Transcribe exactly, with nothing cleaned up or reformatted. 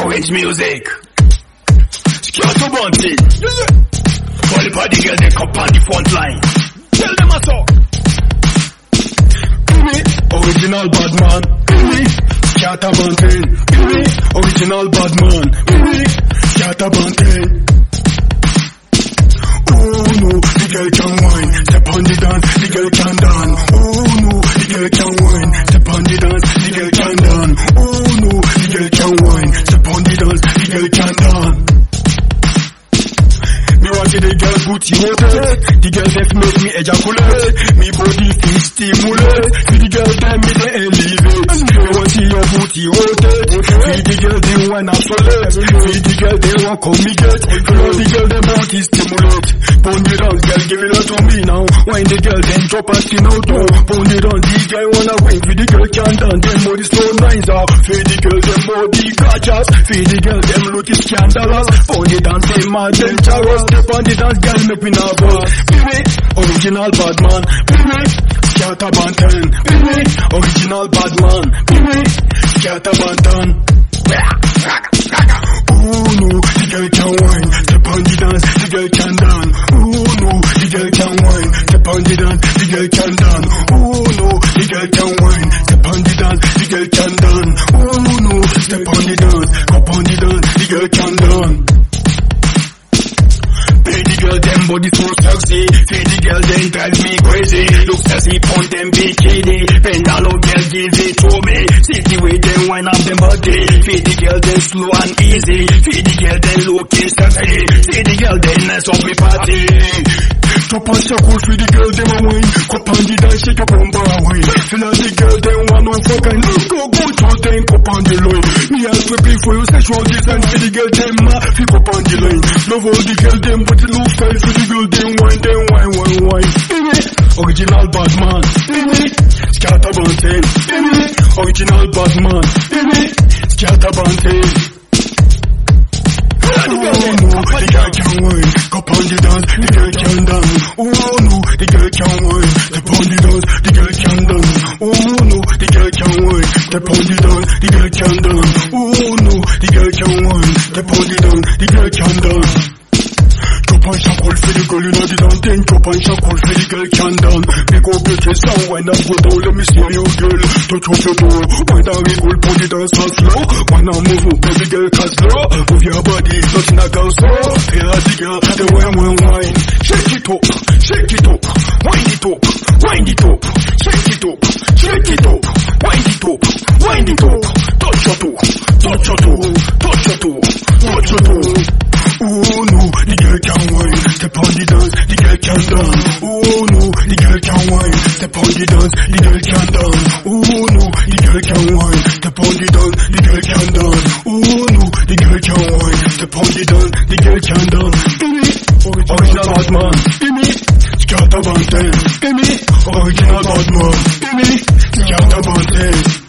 Orange music. Scatter Bunty. Call the party girl, they come on the front line. Tell them a so. Original bad man. Scatter Bunty. Original bad man. Scatter Bunty. Oh no, the girl can wine. Step on the dance, the girl can dance. Oh no, the girl can wine. Step on the dance, the girl can dance. Oh no, the girl can wine. Step on the dance, the girl can dance. Me want see the girl booty rotate. The girl def make me ejaculate. Me body feel stimulate. See the girl them me they elevate. Me want see your booty rotate. See the girl they want isolate. See the girl they want communicate. Follow the girl them body stimulate. Pound it on, girl, give it up to me now. Wine the girl, then drop her skin out now. Pound it on, the guy wanna win. Feed the girl can dance, them body slow nines off. Feed the girl, them body gorgeous. Feed the girl, them look is scandalous. Pound it on, say mad dangerous. Step on the dance, girl, make me nervous. Baby, original bad man. Baby, Scatter Bunty. Baby, original bad man. Baby, Scatter Bunty. Oh no, the girl can wine. Step on the dance, the girl can dance. Oh no, the girl can wine. Step on the dance, the girl can dance. Oh no, the girl can wine. Step on the dance, the girl can dance. Oh no, step on the dance, up on the dance, the girl can dance. Pay the girl, them body so sexy. Pay the girl, them drive me crazy. Look sexy, point them bikini. Bend down low, girl, give it to me. See the way them wine up them body. Feed the girl, them slow and easy. Feed the girl, them low key sexy. See the girl, them nice up me party. Drop on circle, feed the girl, them a wine. Cup on the dance, shake your bumper a wine. Feel like the girl, them want no fucking. Go, go, trust them, cup on the line. Me ask me pay for your sexual design. Feed the girl, them a pick up on the line. Love all the girl, them but the look style. Feed the girl, them wine, them wine, wine, wine. Original bad man. Scatter Bunty. Original bad man. Scatter Bunty. Oh no, the girl can wine. Cup on the dance, the girl can dance. Oh no, the girl can wine. Step on the dance, the girl can dance. Oh no, the girl can wine. Step on the dance, the girl can dance. Oh no, the girl can wine. Step on the dance, the girl can dance. Drop on shackle for the girl, you know the dance. Then drop on shackle for the girl can dance. Pick up your chest and wind up, go down. Let me see you, girl. Touch up your toe. Wind down, we go put the dance on slow. Wanna move up, baby girl, cause slow. Move your body, touching a girl slow. Feel the girl, the wine, wine, wine. Shake it up, shake it up. Wind it up, wind it up. Shake it up, shake it up. Wind it up, wind it up. Touch your toe, touch your toe, touch your toe, touch your toe. Oh no, the girl can wine. Step on the dance, the girl can dance. Oh no, the girl can wine. Step on the dance, the girl can dance. Oh no, the girl can wine. Step on the dance, the girl can dance. Oh no, the girl can wine. Step on the dance, the girl can dance. Original bad man. Scatter Bunty. Original bad man. Scatter Bunty.